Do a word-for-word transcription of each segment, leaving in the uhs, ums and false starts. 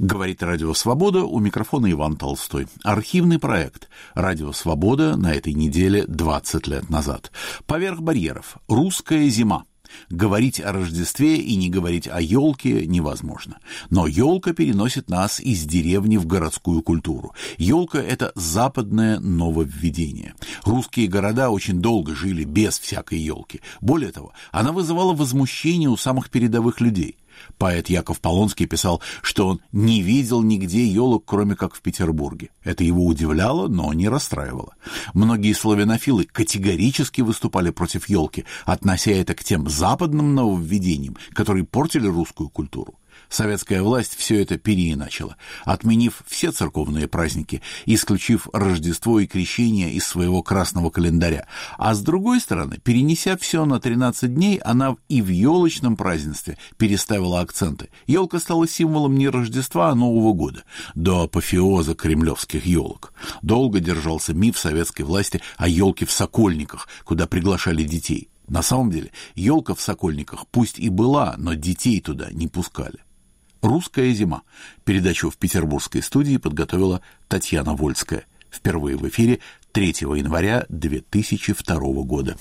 Говорит Радио Свобода, у микрофона Иван Толстой. Архивный проект Радио Свобода на этой неделе двадцать лет назад. Поверх барьеров. Русская зима. Говорить о Рождестве и не говорить о елке невозможно. Но елка переносит нас из деревни в городскую культуру. Елка – это западное нововведение. Русские города очень долго жили без всякой елки. Более того, она вызывала возмущение у самых передовых людей. Поэт Яков Полонский писал, что он не видел нигде елок, кроме как в Петербурге. Это его удивляло, но не расстраивало. Многие славянофилы категорически выступали против елки, относя это к тем западным нововведениям, которые портили русскую культуру. Советская власть все это переиначила, отменив все церковные праздники, исключив Рождество и Крещение из своего красного календаря. А с другой стороны, перенеся все на тринадцать дней, она и в елочном празднестве переставила акценты. Елка стала символом не Рождества, а Нового года, до апофеоза кремлевских елок. Долго держался миф советской власти о елке в Сокольниках, куда приглашали детей. На самом деле, елка в Сокольниках пусть и была, но детей туда не пускали. «Русская зима». Передачу в петербургской студии подготовила Татьяна Вольская. Впервые в эфире третьего января две тысячи второго года.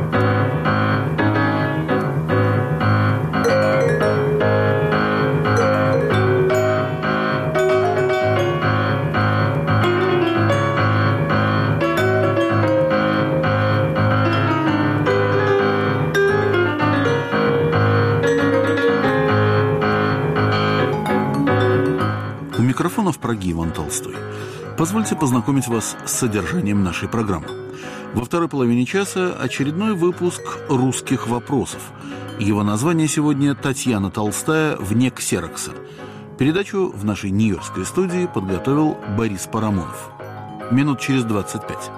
Микрофона в Праге Иван Толстой. Позвольте познакомить вас с содержанием нашей программы. Во второй половине часа очередной выпуск «Русских вопросов». Его название сегодня «Татьяна Толстая вне ксерокса». Передачу в нашей нью-йоркской студии подготовил Борис Парамонов. Минут через двадцать пять.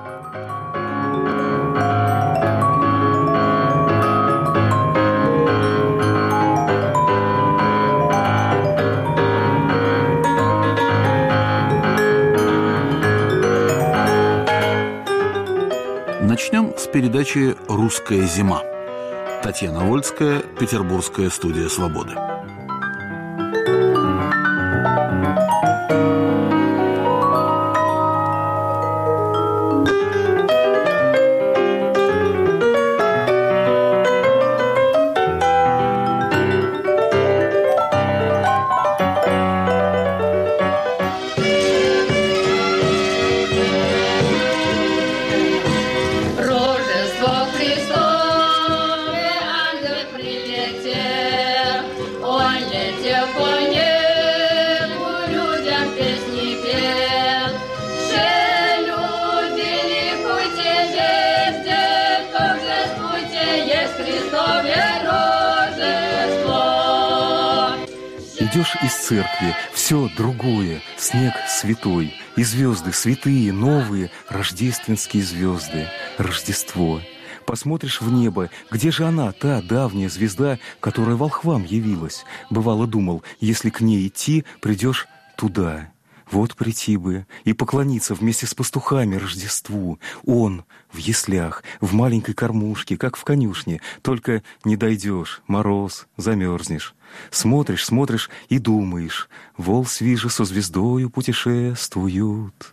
Начнем с передачи «Русская зима». Татьяна Вольская, Петербургская студия «Свободы». Идешь из церкви, все другое, снег святой, и звезды святые, новые, рождественские звезды, Рождество. Посмотришь в небо, где же она, та давняя звезда, которая волхвам явилась? Бывало думал, если к ней идти, придешь туда. Вот прийти бы и поклониться вместе с пастухами Рождеству. Он в яслях, в маленькой кормушке, как в конюшне. Только не дойдешь, мороз, замерзнешь. Смотришь, смотришь и думаешь, вол свиже со звездою путешествуют.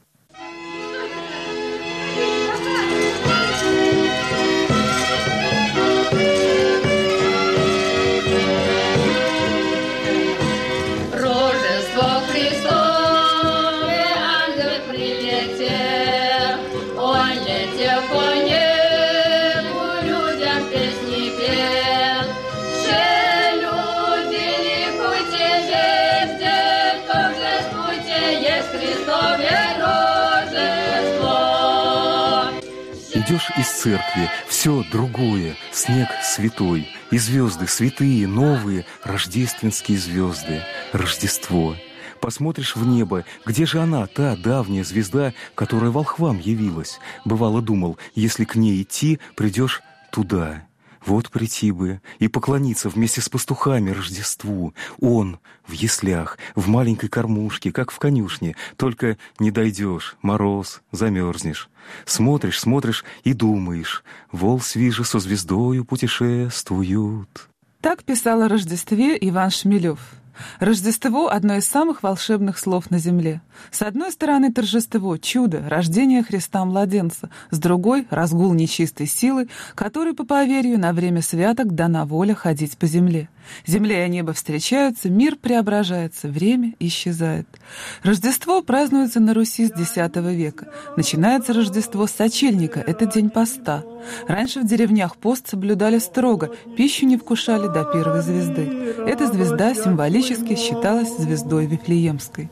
Идешь из церкви, все другое, снег святой, и звезды святые, новые, рождественские звезды, Рождество. Посмотришь в небо, где же она, та давняя звезда, которая волхвам явилась? Бывало думал, если к ней идти, придешь туда. Вот прийти бы и поклониться вместе с пастухами Рождеству. Он в яслях, в маленькой кормушке, как в конюшне. Только не дойдешь, мороз, замерзнешь. Смотришь, смотришь и думаешь, вол свиже со звездою путешествуют. Так писал о Рождестве Иван Шмелев. Рождество – одно из самых волшебных слов на земле. С одной стороны, торжество, чудо, рождение Христа-младенца. С другой – разгул нечистой силы, которой, по поверью, на время святок дана воля ходить по земле. Земля и небо встречаются, мир преображается, время исчезает. Рождество празднуется на Руси с десятого века. Начинается Рождество с сочельника, это день поста. Раньше в деревнях пост соблюдали строго, пищу не вкушали до первой звезды. Эта звезда символически считалась звездой Вифлеемской.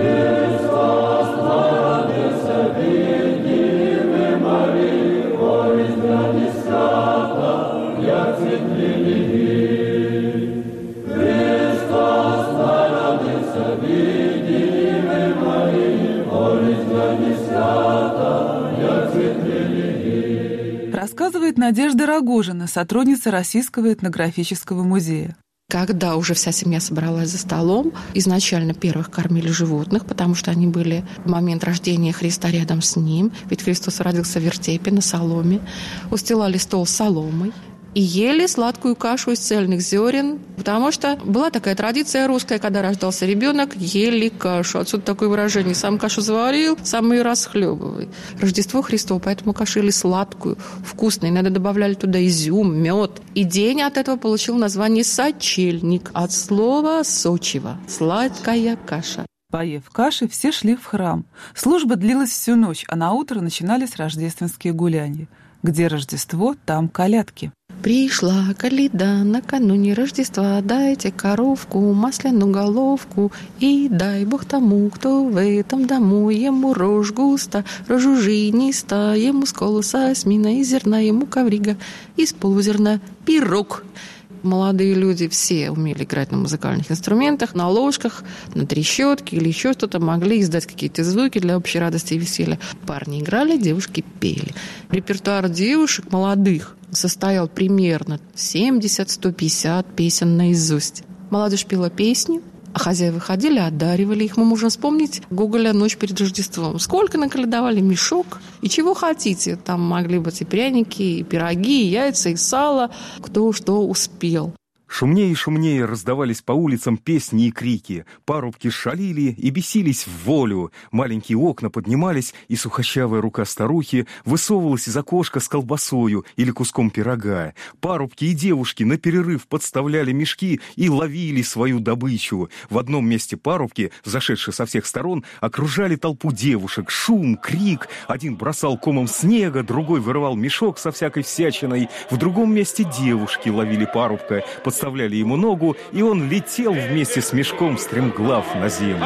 Рассказывает Надежда Рогожина, сотрудница Российского этнографического музея. Когда уже вся семья собралась за столом, изначально первых кормили животных, потому что они были в момент рождения Христа рядом с ним, ведь Христос родился в вертепе на соломе, устилали стол соломой и ели сладкую кашу из цельных зерен, потому что была такая традиция русская, когда рождался ребенок, ели кашу. Отсюда такое выражение: сам кашу заварил, сам и расхлебывай. Рождество Христово, поэтому кашу ели сладкую, вкусную. Иногда добавляли туда изюм, мед. И день от этого получил название сочельник, от слова сочево, сладкая каша. Поев каши, все шли в храм. Служба длилась всю ночь, а на утро начинались рождественские гуляния. Где Рождество, там колядки. Пришла коляда накануне Рождества, дайте коровку, масляную головку, и дай Бог тому, кто в этом дому, ему рожь густа, рожу жиниста, ему с колоса смина, из зерна ему коврига, из полузерна пирог. Молодые люди все умели играть на музыкальных инструментах, на ложках, на трещотке или еще что-то, могли издать какие-то звуки для общей радости и веселья. Парни играли, девушки пели. Репертуар девушек молодых состоял примерно семьдесят - сто пятьдесят песен наизусть. Молодежь пела песню, а хозяева ходили, одаривали их. Мы можем вспомнить Гоголя «Ночь перед Рождеством». Сколько наколядовали мешок, и чего хотите. Там могли быть и пряники, и пироги, и яйца, и сало. Кто что успел. Шумнее и шумнее раздавались по улицам песни и крики. Парубки шалили и бесились в волю. Маленькие окна поднимались, и сухощавая рука старухи высовывалась из окошка с колбасою или куском пирога. Парубки и девушки на перерыв подставляли мешки и ловили свою добычу. В одном месте парубки, зашедшие со всех сторон, окружали толпу девушек. Шум, крик. Один бросал комом снега, другой вырывал мешок со всякой всячиной. В другом месте девушки ловили парубка, подставляли Вставляли ему ногу, и он летел вместе с мешком стремглав на землю.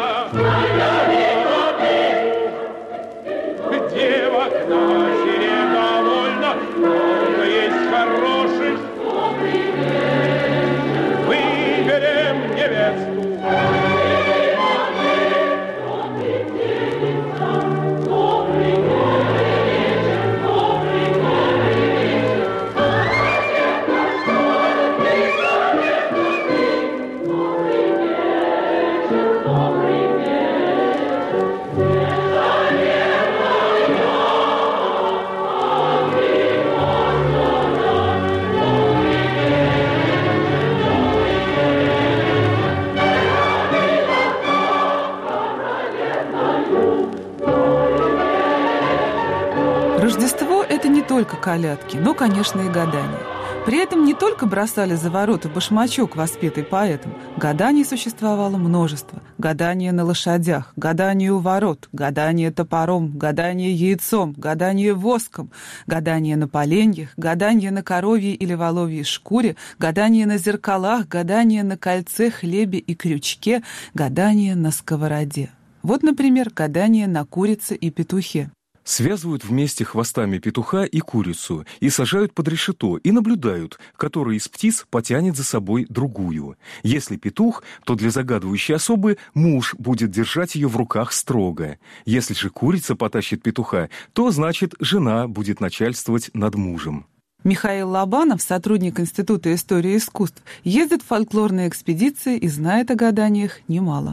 Девок на селе довольно, много есть хороших. Выберем невесту. Рождество – это не только колядки, но, конечно, и гадания. При этом не только бросали за ворота башмачок, воспетый поэтом. Гаданий существовало множество. Гадание на лошадях, гадание у ворот, гадание топором, гадание яйцом, гадание воском, гадание на поленьях, гадание на коровьей или воловьей шкуре, гадание на зеркалах, гадание на кольце, хлебе и крючке, гадание на сковороде. Вот, например, гадание на курице и петухе. Связывают вместе хвостами петуха и курицу и сажают под решето и наблюдают, которая из птиц потянет за собой другую. Если петух, то для загадывающей особы муж будет держать ее в руках строго. Если же курица потащит петуха, то, значит, жена будет начальствовать над мужем. Михаил Лобанов, сотрудник Института истории искусств, ездит в фольклорные экспедиции и знает о гаданиях немало.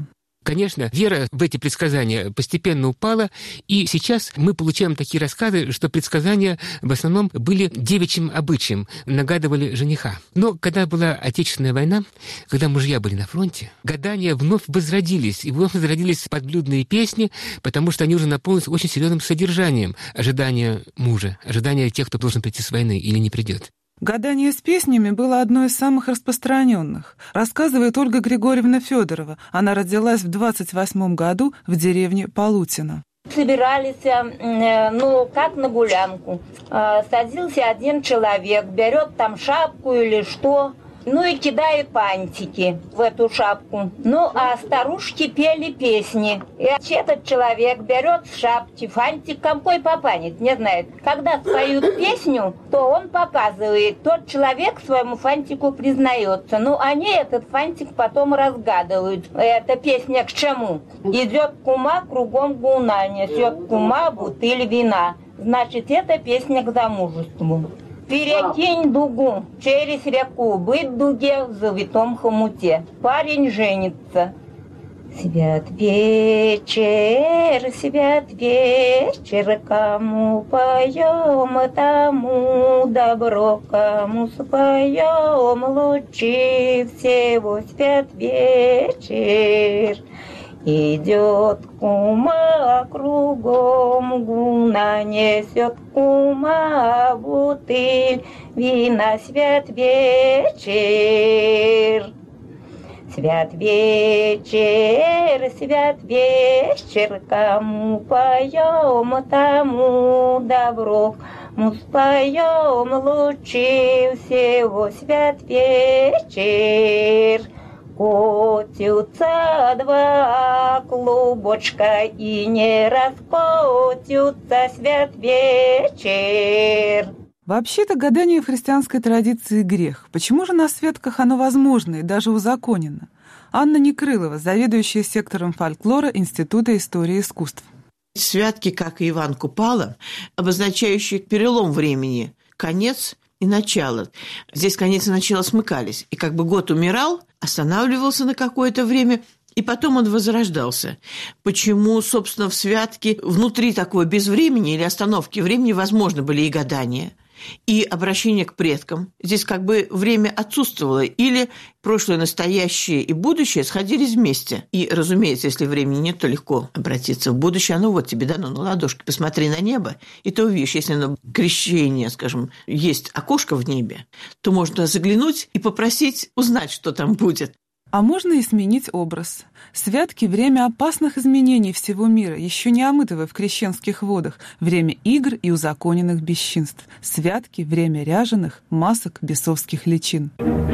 Конечно, вера в эти предсказания постепенно упала, и сейчас мы получаем такие рассказы, что предсказания в основном были девичьим обычаем, нагадывали жениха. Но когда была Отечественная война, когда мужья были на фронте, гадания вновь возродились, и вновь возродились подблюдные песни, потому что они уже наполнились очень серьезным содержанием ожидания мужа, ожидания тех, кто должен прийти с войны или не придет. Гадание с песнями было одной из самых распространенных, рассказывает Ольга Григорьевна Федорова. Она родилась в двадцать восьмом году в деревне Полутино. Собирались, ну, как на гулянку. Садился один человек, берет там шапку или что, ну и кидает фантики в эту шапку. Ну, а старушки пели песни. И этот человек берет с шапки фантик, какой попанет, не знает. Когда споют песню, то он показывает. Тот человек своему фантику признается. Ну, они этот фантик потом разгадывают. Эта песня к чему? Идет кума, кругом гуна, несет кума бутыль вина. Значит, это песня к замужеству. Перекинь дугу через реку, быть дуге в завитом хомуте. Парень женится. Свят вечер, свят вечер, кому поем, тому добро, кому споем лучше всего. Свят вечер. Идет кума кругом гуна, несет кума бутыль вина. Свят вечер, свят вечер, свят вечер, кому поем, тому добро, мы споем лучше всего. Свят вечер. Котятся два клубочка и не раскотятся. Свят вечер. Вообще-то гадание в христианской традиции грех. Почему же на святках оно возможно и даже узаконено? Анна Некрылова, заведующая сектором фольклора Института истории искусств. Святки, как и Иван Купала, обозначающие перелом времени, конец и начало. Здесь конец и начало смыкались. И как бы год умирал, останавливался на какое-то время, и потом он возрождался. Почему, собственно, в святке внутри такого безвремени или остановки времени возможно были и гадания, и обращение к предкам. Здесь как бы время отсутствовало, или прошлое, настоящее и будущее сходились вместе. И, разумеется, если времени нет, то легко обратиться в будущее. Ну вот тебе дано на ладошке, посмотри на небо, и ты увидишь, если на крещение, скажем, есть окошко в небе, то можно заглянуть и попросить узнать, что там будет. А можно и сменить образ. Святки – время опасных изменений всего мира, еще не омытого в крещенских водах, время игр и узаконенных бесчинств. Святки – время ряженых, масок, бесовских личин.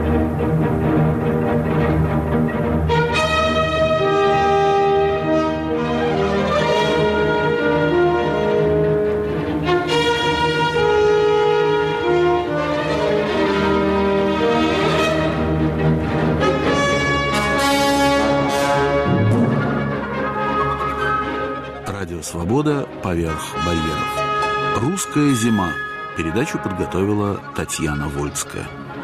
«Свобода поверх барьеров». «Русская зима». Передачу подготовила Татьяна Вольская.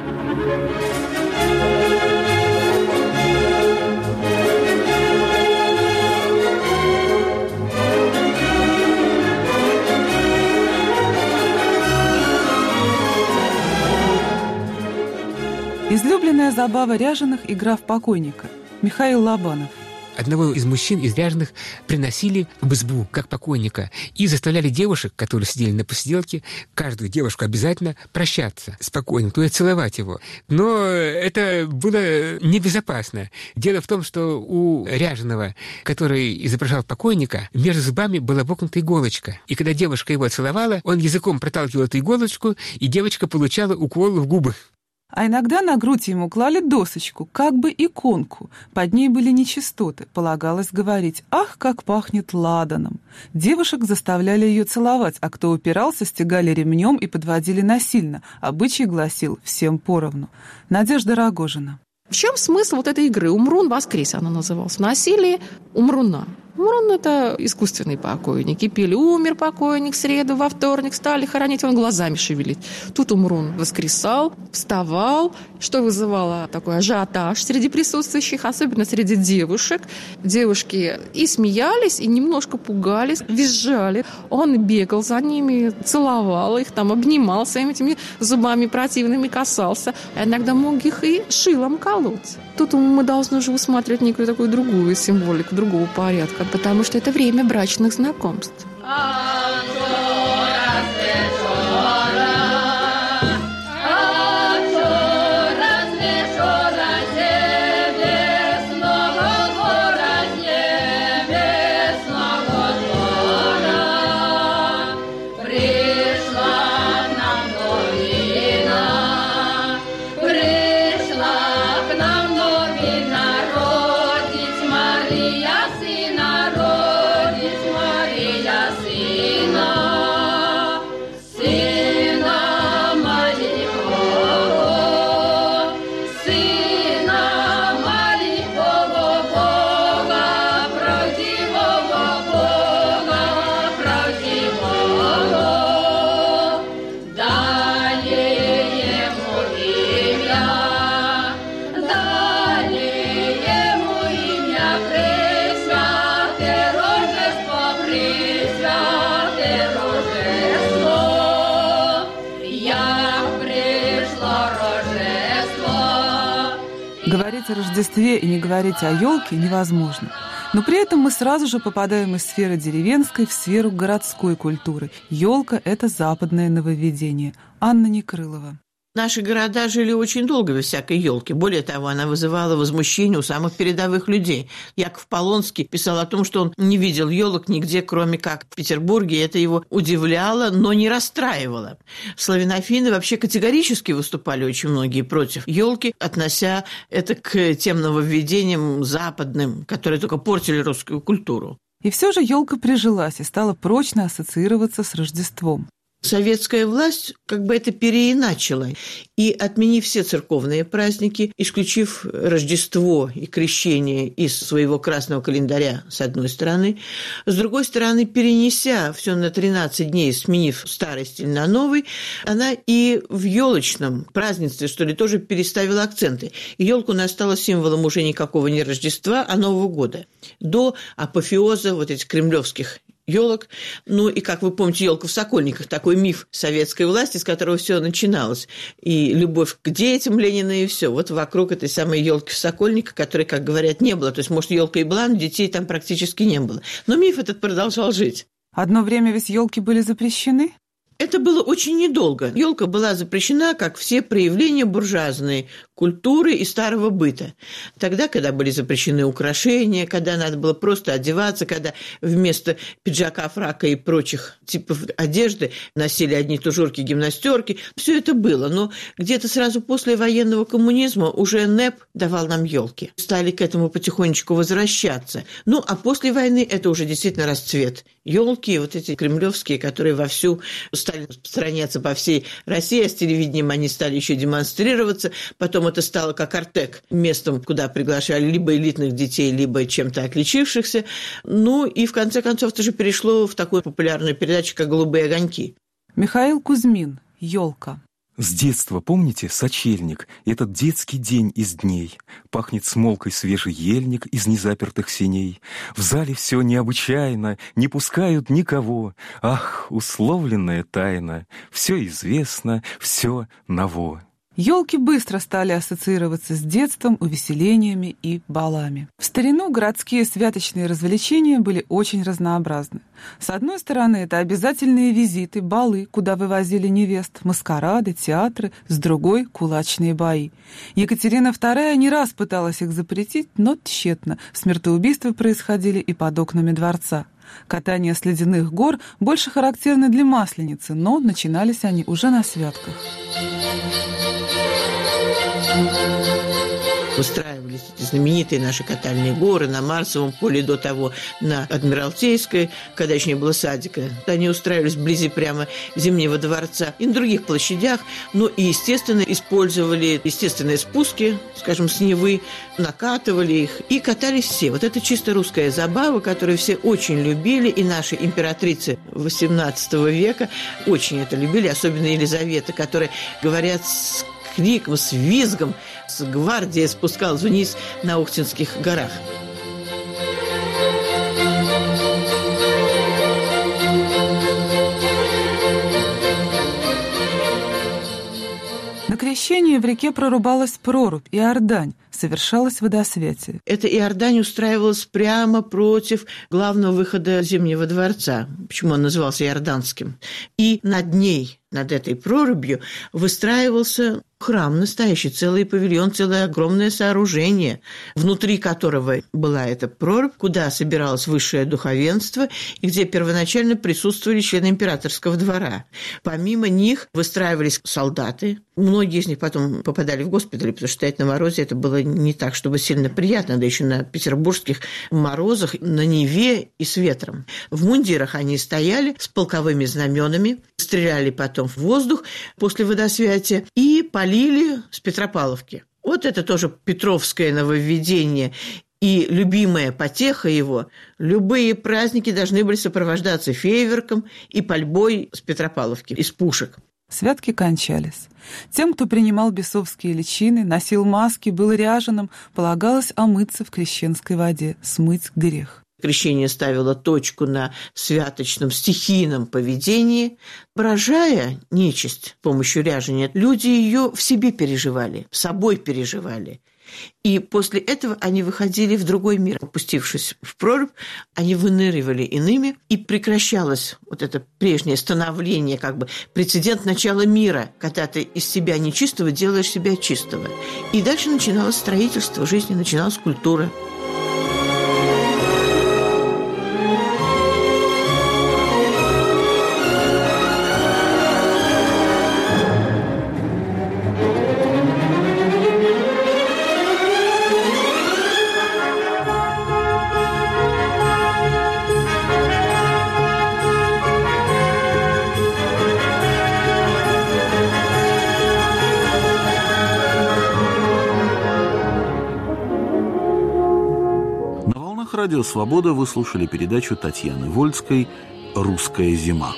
Излюбленная забава ряженых – игра в покойника. Михаил Лобанов. Одного из мужчин из ряженых приносили в избу, как покойника, и заставляли девушек, которые сидели на посиделке, каждую девушку обязательно прощаться с покойным, то есть целовать его. Но это было небезопасно. Дело в том, что у ряженого, который изображал покойника, между зубами была вокнута иголочка. И когда девушка его целовала, он языком проталкивал эту иголочку, и девочка получала укол в губы. А иногда на грудь ему клали досочку, как бы иконку. Под ней были нечистоты. Полагалось говорить: «Ах, как пахнет ладаном!». Девушек заставляли ее целовать, а кто упирался, стегали ремнем и подводили насильно. Обычай гласил: всем поровну. Надежда Рогожина. В чем смысл вот этой игры? Умрун воскрес она называлась. Насилие умруна. Мурон – это искусственный покойник. И пели: умер покойник в среду, во вторник стали хоронить, он глазами шевелит. Тут Мурон воскресал, вставал, что вызывало такой ажиотаж среди присутствующих, особенно среди девушек. Девушки и смеялись, и немножко пугались, визжали. Он бегал за ними, целовал их, там, обнимал своими этими зубами противными, касался. А иногда мог их и шилом колоть. Тут мы должны уже усматривать некую такую другую символику, другого порядка, потому что это время брачных знакомств. Говорить о Рождестве и не говорить о елке невозможно. Но при этом мы сразу же попадаем из сферы деревенской в сферу городской культуры. Елка – это западное нововведение. Анна Некрылова. Наши города жили очень долго без всякой елки. Более того, она вызывала возмущение у самых передовых людей. Яков Полонский писал о том, что он не видел елок нигде, кроме как в Петербурге. Это его удивляло, но не расстраивало. Славянофины вообще категорически выступали очень многие против елки, относя это к тем нововведениям западным, которые только портили русскую культуру. И все же елка прижилась и стала прочно ассоциироваться с Рождеством. Советская власть как бы это переиначила. И, отменив все церковные праздники, исключив Рождество и Крещение из своего красного календаря, с одной стороны, с другой стороны, перенеся все на тринадцать дней, сменив старый стиль на новый, она и в елочном празднестве, что ли, тоже переставила акценты. И елка у нас стала символом уже никакого не Рождества, а Нового года. До апофеоза вот этих кремлевских елок. Ну и, как вы помните, елка в Сокольниках, такой миф советской власти, с которого все начиналось. И любовь к детям Ленина, и все. Вот вокруг этой самой елки в Сокольниках, которой, как говорят, не было. То есть, может, елка и была, но детей там практически не было. Но миф этот продолжал жить. Одно время ведь елки были запрещены? Это было очень недолго. Елка была запрещена, как все проявления буржуазной культуры и старого быта. Тогда, когда были запрещены украшения, когда надо было просто одеваться, когда вместо пиджака, фрака и прочих типов одежды носили одни тужурки, гимнастерки, все это было. Но где-то сразу после военного коммунизма уже НЭП давал нам елки. Стали к этому потихонечку возвращаться. Ну, а после войны это уже действительно расцвет. Елки, вот эти кремлевские, которые вовсю стали распространяться по всей России, а с телевидением они стали еще демонстрироваться. Потом это стало как Артек, местом, куда приглашали либо элитных детей, либо чем-то отличившихся. Ну и в конце концов это же перешло в такую популярную передачу, как «Голубые огоньки». Михаил Кузьмин. «Елка». С детства, помните, сочельник, этот детский день из дней. Пахнет смолкой свежий ельник из незапертых сеней. В зале все необычайно, не пускают никого. Ах, условленная тайна, все известно, все ново. Елки быстро стали ассоциироваться с детством, увеселениями и балами. В старину городские святочные развлечения были очень разнообразны. С одной стороны, это обязательные визиты, балы, куда вывозили невест, маскарады, театры, с другой – кулачные бои. Екатерина вторая не раз пыталась их запретить, но тщетно. Смертоубийства происходили и под окнами дворца. Катание с ледяных гор больше характерно для Масленицы, но начинались они уже на святках. выстраивались эти знаменитые наши катальные горы на Марсовом поле, до того на Адмиралтейской, когда еще не было садика. Они устраивались вблизи прямо Зимнего дворца и на других площадях. Ну и, естественно, использовали естественные спуски, скажем, с Невы, накатывали их и катались все. Вот это чисто русская забава, которую все очень любили, и наши императрицы восемнадцатого века очень это любили, особенно Елизавета, которая, говорят, с криком, с визгом, с гвардией спускалась вниз на Охтинских горах. На крещении в реке прорубалась прорубь, Иордань, совершалось водосвятие. Эта Иордань устраивалась прямо против главного выхода Зимнего дворца. Почему он назывался Иорданским? И над ней, над этой прорубью, выстраивался храм настоящий, целый павильон, целое огромное сооружение, внутри которого была эта прорубь, куда собиралось высшее духовенство и где первоначально присутствовали члены императорского двора. Помимо них выстраивались солдаты. Многие из них потом попадали в госпитали, потому что стоять на морозе это было не так, чтобы сильно приятно, да еще на петербургских морозах, на Неве и с ветром. В мундирах они стояли с полковыми знаменами, стреляли потом в воздух после водосвятия и полили с Петропавловки. Вот это тоже петровское нововведение. И любимая потеха его – любые праздники должны были сопровождаться фейерверком и пальбой с Петропавловки, из пушек. Святки кончались. Тем, кто принимал бесовские личины, носил маски, был ряженым, полагалось омыться в крещенской воде, смыть грех. Крещение ставило точку на святочном стихийном поведении. Поражая нечисть с помощью ряжения, люди ее в себе переживали, собой переживали. И после этого они выходили в другой мир. Опустившись в прорубь, они выныривали иными, и прекращалось вот это прежнее становление, как бы прецедент начала мира, когда ты из себя нечистого делаешь себя чистого. И дальше начиналось строительство жизни, начиналась культура. Радио «Свобода» вы слушали передачу Татьяны Вольской «Русская зима».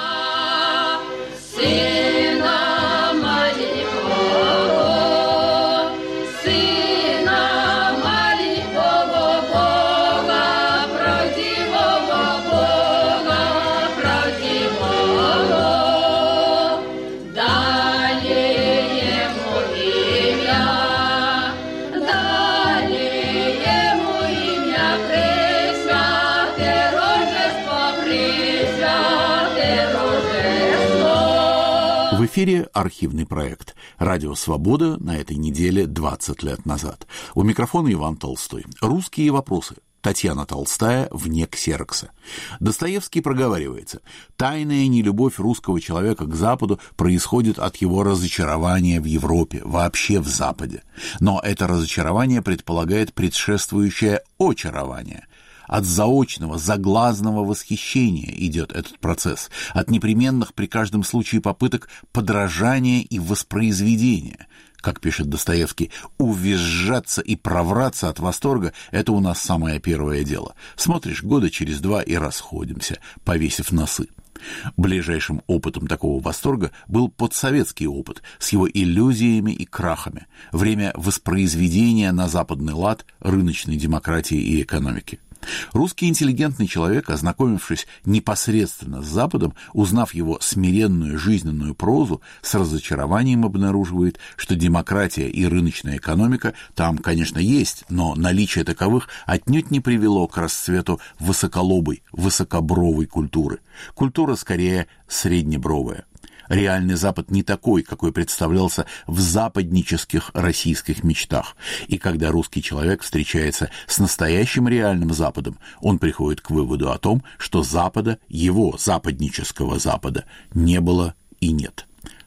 В эфире архивный проект «Радио Свобода» на этой неделе двадцать лет назад. У микрофона Иван Толстой. Русские вопросы. Татьяна Толстая вне ксерокса. Достоевский проговаривается: «Тайная нелюбовь русского человека к Западу происходит от его разочарования в Европе, вообще в Западе. Но это разочарование предполагает предшествующее очарование». От заочного, заглазного восхищения идет этот процесс, от непременных при каждом случае попыток подражания и воспроизведения. Как пишет Достоевский, увизжаться и провраться от восторга – это у нас самое первое дело. Смотришь года через два и расходимся, повесив носы. Ближайшим опытом такого восторга был подсоветский опыт с его иллюзиями и крахами, время воспроизведения на западный лад рыночной демократии и экономики. Русский интеллигентный человек, ознакомившись непосредственно с Западом, узнав его смиренную жизненную прозу, с разочарованием обнаруживает, что демократия и рыночная экономика там, конечно, есть, но наличие таковых отнюдь не привело к расцвету высоколобой, высокобровой культуры. Культура, скорее, среднебровая. Реальный Запад не такой, какой представлялся в западнических российских мечтах. И когда русский человек встречается с настоящим реальным Западом, он приходит к выводу о том, что Запада, его западнического Запада, не было и нет.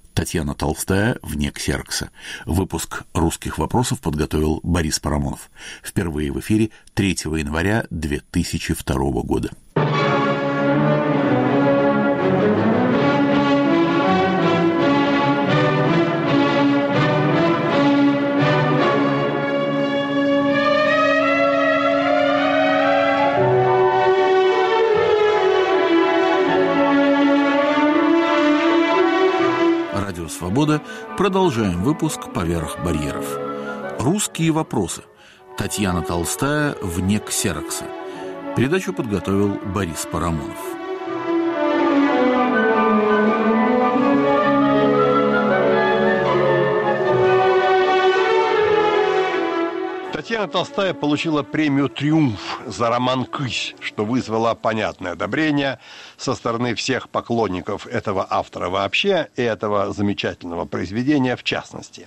Татьяна Толстая «Вне ксерокса». Выпуск «Русских вопросов» подготовил Борис Парамонов. Впервые в эфире третьего января две тысячи второго года. «Свобода». Продолжаем выпуск «Поверх барьеров». «Русские вопросы». Татьяна Толстая «Вне ксерокса». Передачу подготовил Борис Парамонов. Татьяна Толстая получила премию «Триумф» за роман «Кысь», что вызвало понятное одобрение со стороны всех поклонников этого автора вообще и этого замечательного произведения в частности.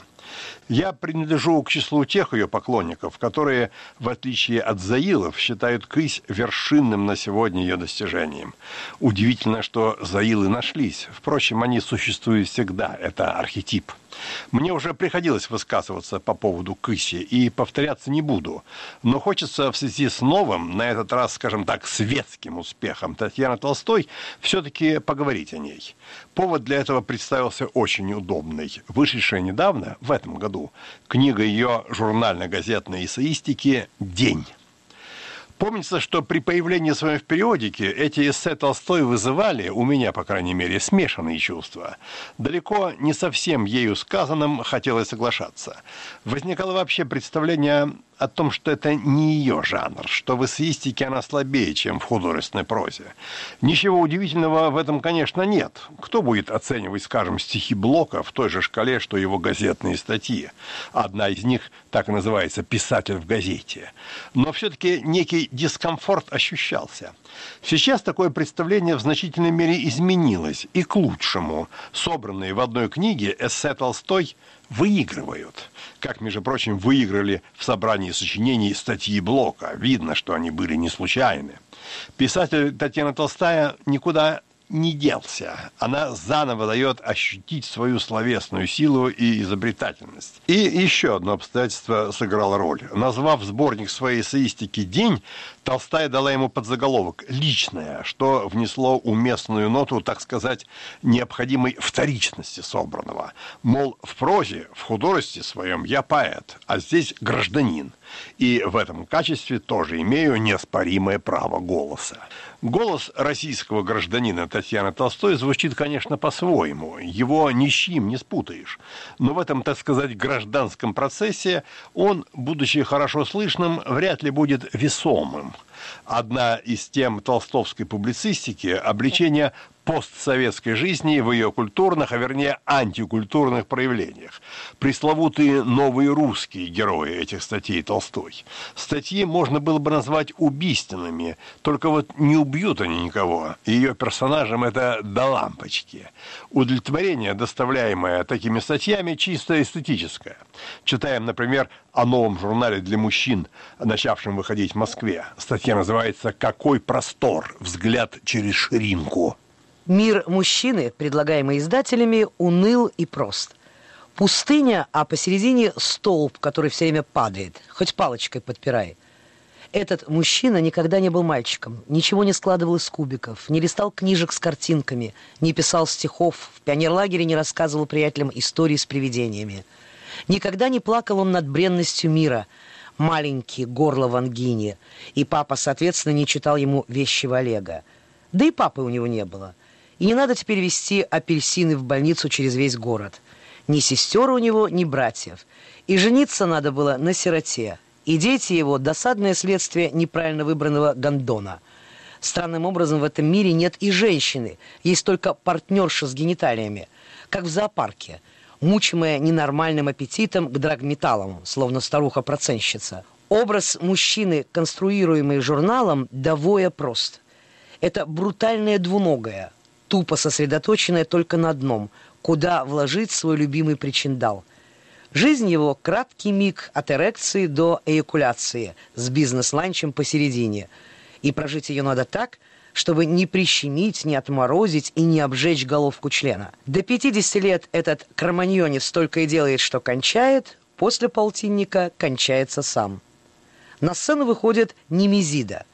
Я принадлежу к числу тех ее поклонников, которые, в отличие от Заилов, считают «Кысь» вершинным на сегодня ее достижением. Удивительно, что Заилы нашлись. Впрочем, они существуют всегда. Это архетип. Мне уже приходилось высказываться по поводу «Кыси», и повторяться не буду. Но хочется в связи с новым, на этот раз, скажем так, светским успехом Татьяны Толстой все-таки поговорить о ней. Повод для этого представился очень удобный. Вышедшая недавно, в этом году, книга ее журнально-газетной эссеистики «День». Помнится, что при появлении своем в периодике эти эссе Толстой вызывали, у меня, по крайней мере, смешанные чувства. Далеко не совсем ею сказанным хотелось соглашаться. Возникало вообще представление о том, что это не ее жанр, что в эссеистике она слабее, чем в художественной прозе. Ничего удивительного в этом, конечно, нет. Кто будет оценивать, скажем, стихи Блока в той же шкале, что его газетные статьи? Одна из них так и называется «Писатель в газете». Но все-таки некий дискомфорт ощущался. Сейчас такое представление в значительной мере изменилось, и к лучшему. Собранные в одной книге эссе Толстой выигрывают. Как, между прочим, выиграли в собрании сочинений статьи Блока. Видно, что они были не случайны. Писатель Татьяна Толстая никуда не делся. Она заново дает ощутить свою словесную силу и изобретательность. И еще одно обстоятельство сыграло роль. Назвав сборник своей эссеистики «День», Толстая дала ему подзаголовок «Личное», что внесло уместную ноту, так сказать, необходимой вторичности собранного. Мол, в прозе, в художестве своем я поэт, а здесь гражданин. И в этом качестве тоже имею неоспоримое право голоса. Голос российского гражданина Татьяны Толстой звучит, конечно, по-своему. Его ни с чем не спутаешь. Но в этом, так сказать, гражданском процессе он, будучи хорошо слышным, вряд ли будет весомым. Одна из тем толстовской публицистики – обличение постсоветской жизни в ее культурных, а вернее антикультурных проявлениях. Пресловутые новые русские герои этих статей Толстой. Статьи можно было бы назвать убийственными, только вот не убьют они никого. Ее персонажам это до лампочки. Удовлетворение, доставляемое такими статьями, чисто эстетическое. Читаем, например, о новом журнале для мужчин, начавшем выходить в Москве. Статья называется «Какой простор! Взгляд через ширинку». Мир мужчины, предлагаемый издателями, уныл и прост. Пустыня, а посередине столб, который все время падает, хоть палочкой подпирай. Этот мужчина никогда не был мальчиком, ничего не складывал из кубиков, не листал книжек с картинками, не писал стихов, в пионерлагере не рассказывал приятелям истории с привидениями. Никогда не плакал он над бренностью мира, маленький, горло в ангине, и папа, соответственно, не читал ему «Вещего Олега». Да и папы у него не было. И не надо теперь везти апельсины в больницу через весь город. Ни сестер у него, ни братьев. И жениться надо было на сироте. И дети его – досадное следствие неправильно выбранного гондона. Странным образом в этом мире нет и женщины. Есть только партнерша с гениталиями. Как в зоопарке. Мучимая ненормальным аппетитом к драгметаллам, словно старуха-проценщица. Образ мужчины, конструируемый журналом, довоя прост. Это брутальное двуногое, тупо сосредоточенное только на одном, куда вложить свой любимый причиндал. Жизнь его – краткий миг от эрекции до эякуляции с бизнес-ланчем посередине. И прожить ее надо так, чтобы не прищемить, не отморозить и не обжечь головку члена. До пятидесяти лет этот кроманьонец только и делает, что кончает, после полтинника кончается сам. На сцену выходит Немезида,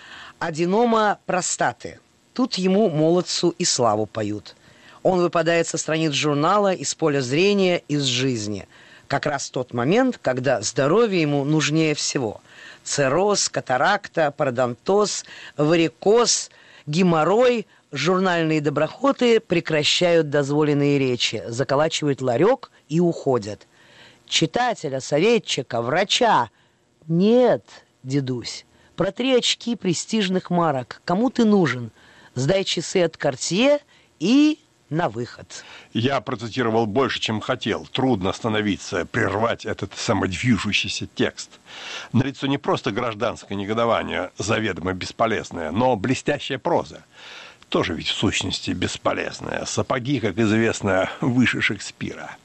аденома простаты. Тут ему, молодцу, и славу поют. Он выпадает со страниц журнала, из поля зрения, из жизни. Как раз тот момент, когда здоровье ему нужнее всего. Цирроз, катаракта, пародонтоз, варикоз, геморрой, журнальные доброхоты прекращают дозволенные речи, заколачивают ларек и уходят. Читателя, советчика, врача. Нет, дедусь, протри очки престижных марок. Кому ты нужен? Сдай часы от Картье и на выход. Я процитировал больше, чем хотел. Трудно остановиться, прервать этот самодвижущийся текст. Налицо не просто гражданское негодование, заведомо бесполезное, но блестящая проза. Тоже ведь в сущности бесполезная. Сапоги, как известно, выше Шекспира.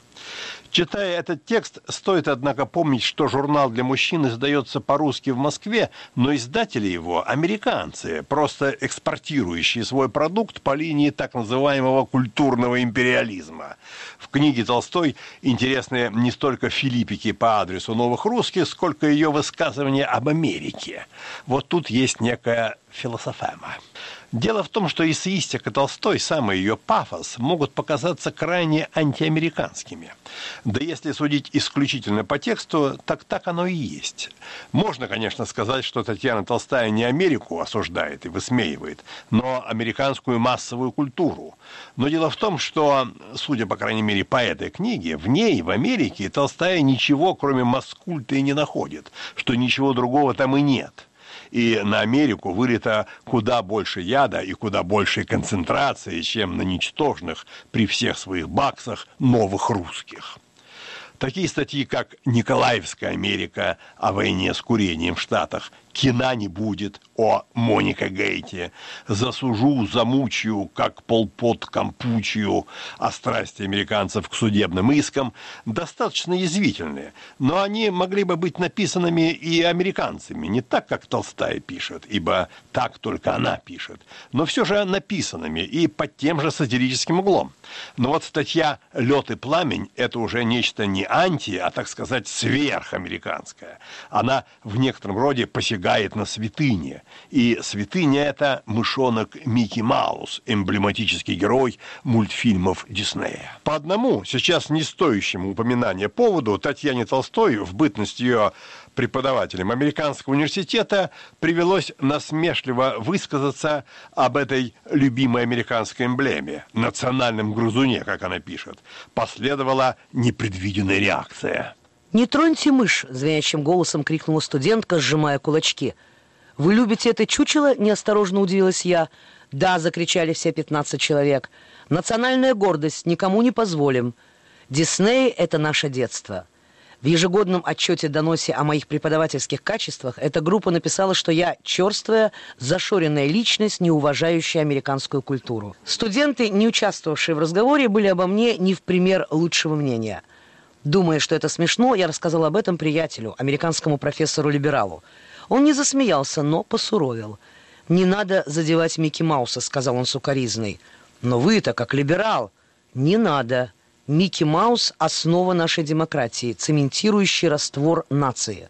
Читая этот текст, стоит, однако, помнить, что журнал для мужчин издается по-русски в Москве, но издатели его – американцы, просто экспортирующие свой продукт по линии так называемого культурного империализма. В книге Толстой интересны не столько филиппики по адресу новых русских, сколько ее высказывания об Америке. Вот тут есть некая философема. Дело в том, что эссеистика Толстой, самый ее пафос, могут показаться крайне антиамериканскими. Да если судить исключительно по тексту, так так оно и есть. Можно, конечно, сказать, что Татьяна Толстая не Америку осуждает и высмеивает, но американскую массовую культуру. Но дело в том, что, судя, по крайней мере, по этой книге, в ней, в Америке, Толстая ничего, кроме маскульта, и не находит, что ничего другого там и нет. И на Америку вылито куда больше яда и куда большей концентрации, чем на ничтожных при всех своих баксах новых русских. Такие статьи, как «Николаевская Америка», о войне с курением в Штатах, «Кино не будет», о Моника Гейте, «Засужу, замучаю, как Пол Пот Кампучию», о страсти американцев к судебным искам, достаточно язвительные, но они могли бы быть написанными и американцами, не так, как Толстая пишет, ибо так только она пишет, но все же написанными и под тем же сатирическим углом. Но вот статья «Лед и пламень» – это уже нечто не анти, а, так сказать, сверхамериканское. Она в некотором роде посягает на святыни. И святыня – это мышонок Микки Маус, эмблематический герой мультфильмов Диснея. По одному, сейчас не стоящему упоминания поводу, Татьяне Толстой, в бытность ее преподавателем американского университета, привелось насмешливо высказаться об этой любимой американской эмблеме, национальном грызуне, как она пишет. Последовала непредвиденная реакция. «Не троньте мышь!» – звенящим голосом крикнула студентка, сжимая кулачки. «Вы любите это чучело?» – неосторожно удивилась я. «Да!» – закричали все пятнадцать человек. «Национальная гордость, никому не позволим. Дисней – это наше детство». В ежегодном отчете-доносе о моих преподавательских качествах эта группа написала, что я черствая, зашоренная личность, не уважающая американскую культуру. Студенты, не участвовавшие в разговоре, были обо мне не в пример лучшего мнения. Думая, что это смешно, я рассказал об этом приятелю, американскому профессору-либералу. Он не засмеялся, но посуровил. «Не надо задевать Микки Мауса», — сказал он сукоризной. «Но вы-то, как либерал...» «Не надо. Микки Маус – основа нашей демократии, цементирующий раствор нации».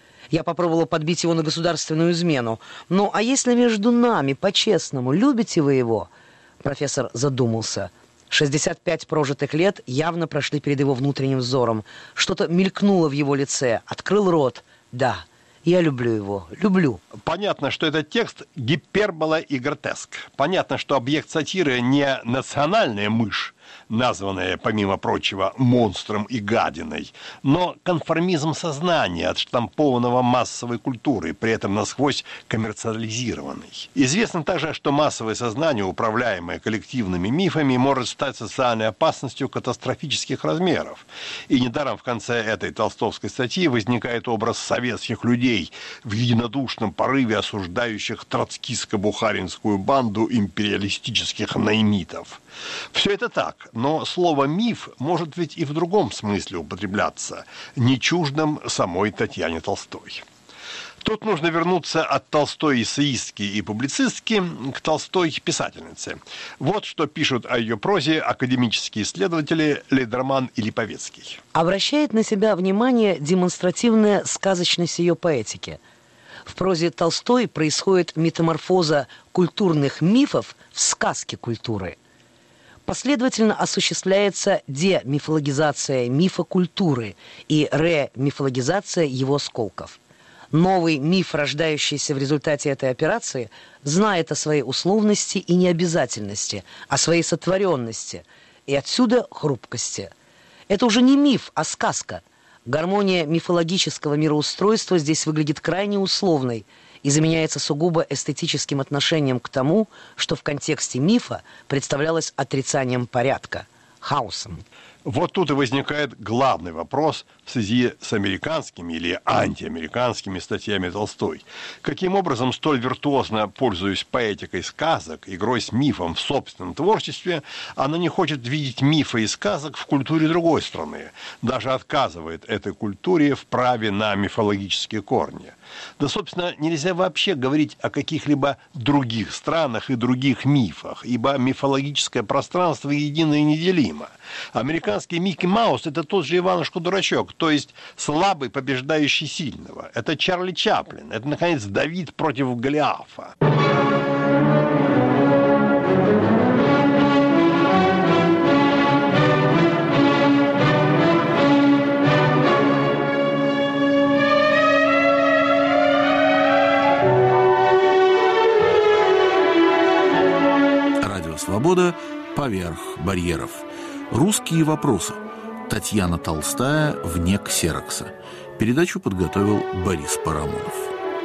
Я попробовала подбить его на государственную измену. «Ну, а если между нами, по-честному, любите вы его?» Профессор задумался. шестьдесят пять прожитых лет явно прошли перед его внутренним взором. Что-то мелькнуло в его лице. Открыл рот. «Да, я люблю его. Люблю». Понятно, что этот текст – гипербола и гротеск. Понятно, что объект сатиры не национальная мышь, названная, помимо прочего, монстром и гадиной, но конформизм сознания, отштампованного массовой культурой, при этом насквозь коммерциализированный. Известно также, что массовое сознание, управляемое коллективными мифами, может стать социальной опасностью катастрофических размеров. И недаром в конце этой толстовской статьи возникает образ советских людей в единодушном порыве осуждающих троцкистско-бухаринскую банду империалистических наймитов. Все это так, но слово «миф» может ведь и в другом смысле употребляться, не чуждом самой Татьяне Толстой. Тут нужно вернуться от Толстой эссеистки и публицистки к Толстой писательнице. Вот что пишут о ее прозе академические исследователи Лейдерман и Липовецкий. Обращает на себя внимание демонстративная сказочность ее поэтики. В прозе Толстой происходит метаморфоза культурных мифов в сказки культуры. Последовательно осуществляется демифологизация мифа культуры и ремифологизация его осколков. Новый миф, рождающийся в результате этой операции, знает о своей условности и необязательности, о своей сотворенности, и отсюда хрупкости. Это уже не миф, а сказка. Гармония мифологического мироустройства здесь выглядит крайне условной и заменяется сугубо эстетическим отношением к тому, что в контексте мифа представлялось отрицанием порядка, хаосом. Вот тут и возникает главный вопрос в связи с американскими или антиамериканскими статьями Толстой. Каким образом, столь виртуозно пользуясь поэтикой сказок, игрой с мифом в собственном творчестве, она не хочет видеть мифы и сказок в культуре другой страны, даже отказывает этой культуре в праве на мифологические корни. Да, собственно, нельзя вообще говорить о каких-либо других странах и других мифах, ибо мифологическое пространство едино и неделимо. Американский Микки Маус – это тот же Иванушка-дурачок, то есть слабый, побеждающий сильного. Это Чарли Чаплин, это, наконец, Давид против Голиафа. Радио «Свобода» поверх барьеров. Русские вопросы. Татьяна Толстая вне ксерокса. Передачу подготовил Борис Парамонов.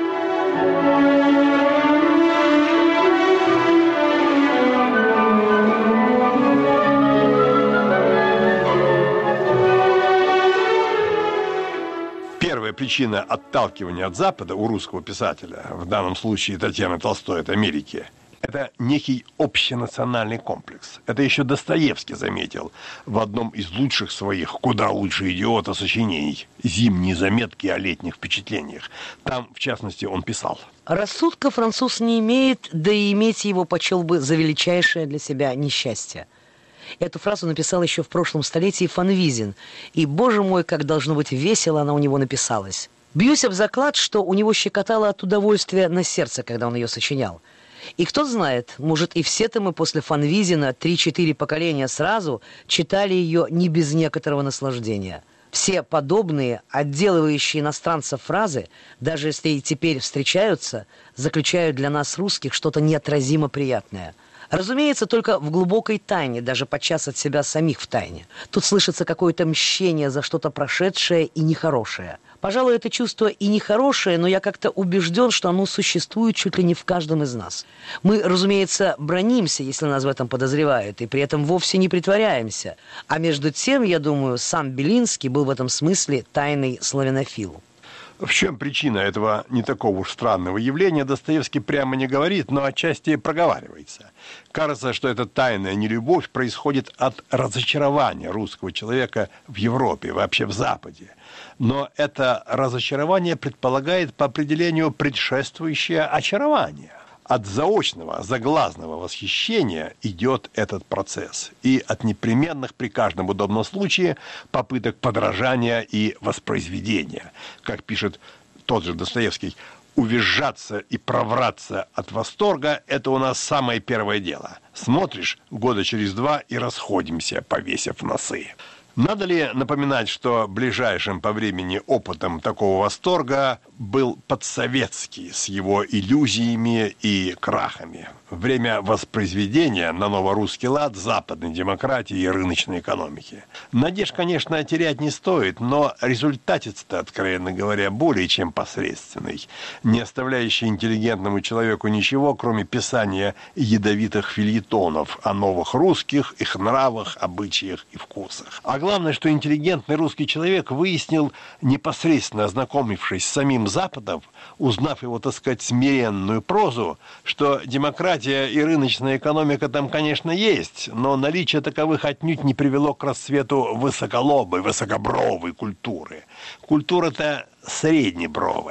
Первая причина отталкивания от Запада у русского писателя, в данном случае Татьяны Толстой от Америки, это некий общенациональный комплекс. Это еще Достоевский заметил в одном из лучших своих, куда лучше идиота, сочинений «Зимние заметки о летних впечатлениях». Там, в частности, он писал: «Рассудка француз не имеет, да и иметь его почел бы за величайшее для себя несчастье». Эту фразу написал еще в прошлом столетии фон Визин, и, боже мой, как должно быть весело она у него написалась. Бьюсь об заклад, что у него щекотало от удовольствия на сердце, когда он ее сочинял. И кто знает, может, и все-то мы после фон Визина три-четыре поколения сразу читали ее не без некоторого наслаждения. Все подобные, отделывающие иностранцев фразы, даже если и теперь встречаются, заключают для нас, русских, что-то неотразимо приятное. Разумеется, только в глубокой тайне, даже подчас от себя самих в тайне. Тут слышится какое-то мщение за что-то прошедшее и нехорошее. Пожалуй, это чувство и нехорошее, но я как-то убежден, что оно существует чуть ли не в каждом из нас. Мы, разумеется, бранимся, если нас в этом подозревают, и при этом вовсе не притворяемся. А между тем, я думаю, сам Белинский был в этом смысле тайный славянофил. В чем причина этого не такого уж странного явления, Достоевский прямо не говорит, но отчасти проговаривается. Кажется, что эта тайная нелюбовь происходит от разочарования русского человека в Европе, вообще в Западе. Но это разочарование предполагает по определению предшествующее очарование. От заочного, заглазного восхищения идет этот процесс. И от непременных при каждом удобном случае попыток подражания и воспроизведения. Как пишет тот же Достоевский, увизжаться и провраться от восторга – это у нас самое первое дело. Смотришь года через два и расходимся, повесив носы. Надо ли напоминать, что ближайшим по времени опытом такого восторга был подсоветский с его иллюзиями и крахами? Время воспроизведения на новорусский лад западной демократии и рыночной экономики. Надежд, конечно, терять не стоит, но результатец-то, откровенно говоря, более чем посредственный, не оставляющий интеллигентному человеку ничего, кроме писания ядовитых фельетонов о новых русских, их нравах, обычаях и вкусах. А главное, что интеллигентный русский человек выяснил, непосредственно ознакомившись с самим Западом, узнав его, так сказать, смиренную прозу, что демократия и рыночная экономика там, конечно, есть, но наличие таковых отнюдь не привело к расцвету высоколобой, высокобровой культуры. Культура-то среднебровая.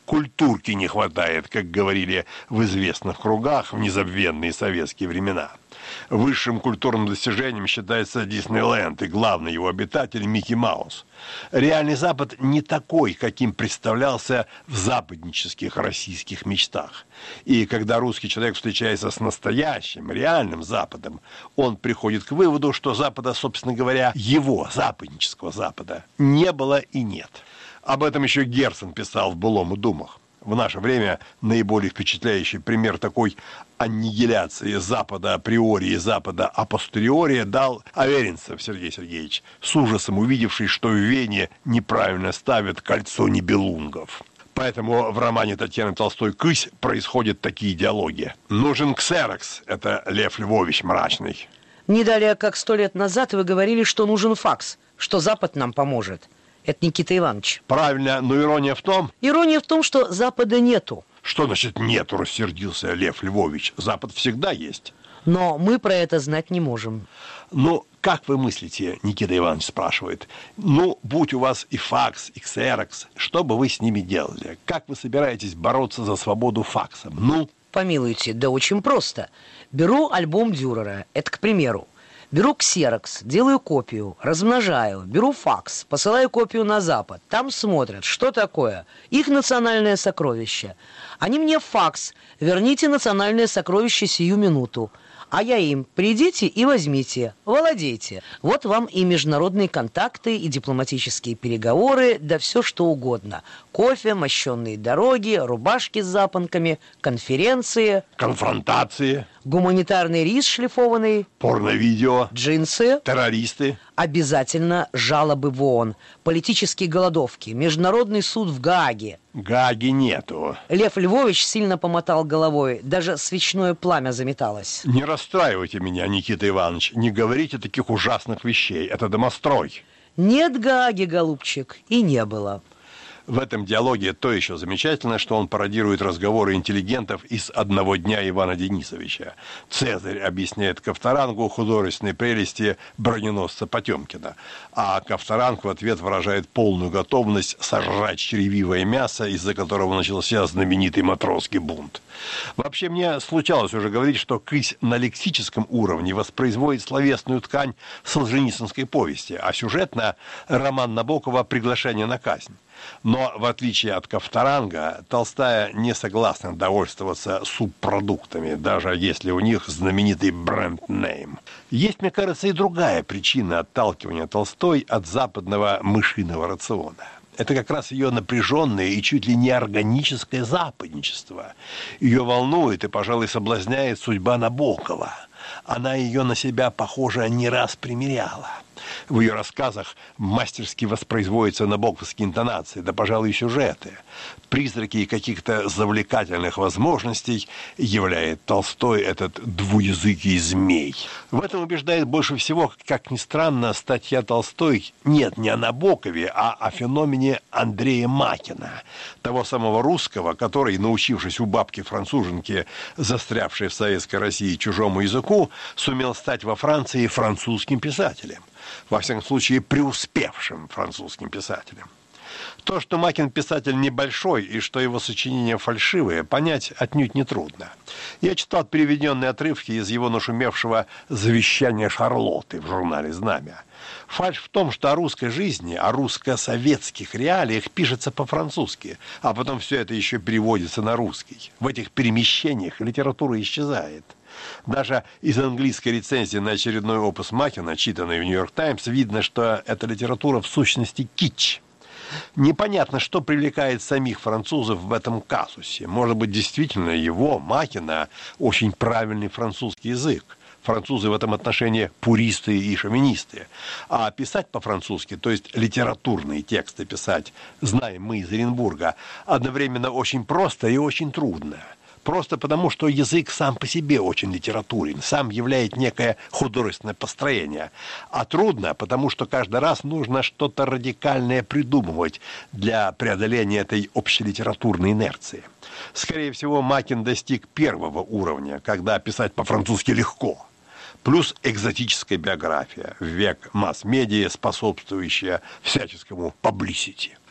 Культурки не хватает, как говорили в известных кругах в незабвенные советские времена. Высшим культурным достижением считается Диснейленд и главный его обитатель Микки Маус. Реальный Запад не такой, каким представлялся в западнических российских мечтах. И когда русский человек встречается с настоящим, реальным Западом, он приходит к выводу, что Запада, собственно говоря, его, западнического Запада, не было и нет. Об этом еще Герцен писал в «Былом и думах». В наше время наиболее впечатляющий пример такой аннигиляции Запада априори и Запада апостериори дал Аверинцев Сергей Сергеевич, с ужасом увидевший, что в Вене неправильно ставят кольцо Нибелунгов. Поэтому в романе Татьяны Толстой «Кысь» происходят такие диалоги. «Нужен ксерокс» — это Лев Львович мрачный. Не далее, как сто лет назад вы говорили, что нужен факс, что Запад нам поможет. Это Никита Иванович. Правильно, но ирония в том... Ирония в том, что Запада нету. Что значит нету, рассердился Лев Львович. Запад всегда есть. Но мы про это знать не можем. Ну, как вы мыслите, Никита Иванович спрашивает, ну, будь у вас и факс, и ксерокс, что бы вы с ними делали? Как вы собираетесь бороться за свободу факсом? Ну? Помилуйте, да очень просто. Беру альбом Дюрера, это к примеру. Беру ксерокс, делаю копию, размножаю, беру факс, посылаю копию на Запад. Там смотрят, что такое их национальное сокровище. Они мне факс, верните национальное сокровище сию минуту. А я им, придите и возьмите, владейте. Вот вам и международные контакты, и дипломатические переговоры, да все что угодно. Кофе, мощенные дороги, рубашки с запонками, конференции. Конфронтации. Гуманитарный рис шлифованный. Порно-видео. Джинсы. Террористы. Обязательно жалобы в ООН. Политические голодовки. Международный суд в Гааге. Гааги нету. Лев Львович сильно помотал головой. Даже свечное пламя заметалось. Не расстраивайте меня, Никита Иванович. Не говорите таких ужасных вещей. Это домострой. Нет Гааги, голубчик, и не было. В этом диалоге то еще замечательно, что он пародирует разговоры интеллигентов из «Одного дня» Ивана Денисовича. Цезарь объясняет Ковторангу художественные прелести броненосца Потемкина, а Ковторанг в ответ выражает полную готовность сожрать чревивое мясо, из-за которого начался знаменитый матросский бунт. Вообще, мне случалось уже говорить, что «Кысь» на лексическом уровне воспроизводит словесную ткань солженицынской повести, а сюжетно – роман Набокова «Приглашение на казнь». Но, в отличие от Ковторанга, Толстая не согласна довольствоваться субпродуктами, даже если у них знаменитый бренд-нейм. Есть, мне кажется, и другая причина отталкивания Толстой от западного мышиного рациона. Это как раз ее напряженное и чуть ли не органическое западничество. Ее волнует и, пожалуй, соблазняет судьба Набокова. Она ее на себя, похоже, не раз примеряла. В ее рассказах мастерски воспроизводятся набоковские интонации, да, пожалуй, и сюжеты. Призраки каких-то завлекательных возможностей являет Толстой этот двуязыкий змей. В этом убеждает больше всего, как ни странно, статья Толстой нет не о Набокове, а о феномене Андрея Макина, того самого русского, который, научившись у бабки-француженки, застрявшей в советской России чужому языку, сумел стать во Франции французским писателем. Во всяком случае, преуспевшим французским писателем. То, что Макин писатель небольшой и что его сочинения фальшивые, понять отнюдь нетрудно. Я читал переведенные отрывки из его нашумевшего «Завещания Шарлотты» в журнале «Знамя». Фальшь в том, что о русской жизни, о русско-советских реалиях пишется по-французски, а потом все это еще переводится на русский. В этих перемещениях литература исчезает. Даже из английской рецензии на очередной опус Макина, читанной в «Нью-Йорк Таймс», видно, что эта литература в сущности кич. Непонятно, что привлекает самих французов в этом казусе. Может быть, действительно его, Макина, очень правильный французский язык. Французы в этом отношении пуристы и шовинисты. А писать по-французски, то есть литературные тексты писать, знаем мы из Оренбурга, одновременно очень просто и очень трудно. Просто потому, что язык сам по себе очень литературен, сам являет некое художественное построение. А трудно, потому что каждый раз нужно что-то радикальное придумывать для преодоления этой общелитературной инерции. Скорее всего, Макин достиг первого уровня, когда писать по-французски легко. Плюс экзотическая биография в век масс-медиа, способствующая всяческому паблисити.